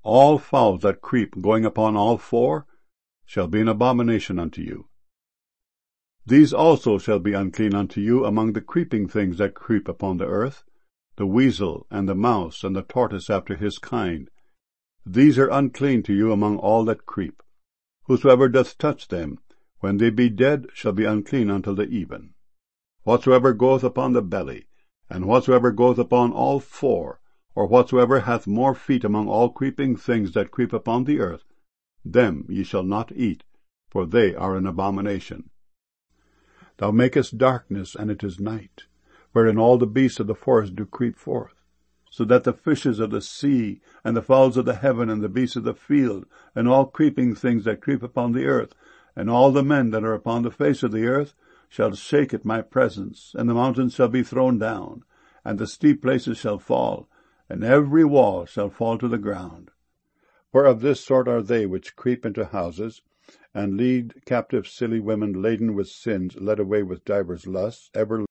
All fowls that creep going upon all four shall be an abomination unto you. These also shall be unclean unto you among the creeping things that creep upon the earth, the weasel, and the mouse, and the tortoise after his kind. These are unclean to you among all that creep. Whosoever doth touch them, when they be dead, shall be unclean until the even. Whatsoever goeth upon the belly, and whatsoever goeth upon all four, or whatsoever hath more feet among all creeping things that creep upon the earth, them ye shall not eat, for they are an abomination. Thou makest darkness, and it is night, wherein all the beasts of the forest do creep forth, so that the fishes of the sea, and the fowls of the heaven, and the beasts of the field, and all creeping things that creep upon the earth, and all the men that are upon the face of the earth, shall shake at my presence, and the mountains shall be thrown down, and the steep places shall fall, and every wall shall fall to the ground. For of this sort are they which creep into houses, and lead captive silly women laden with sins, led away with divers lusts, ever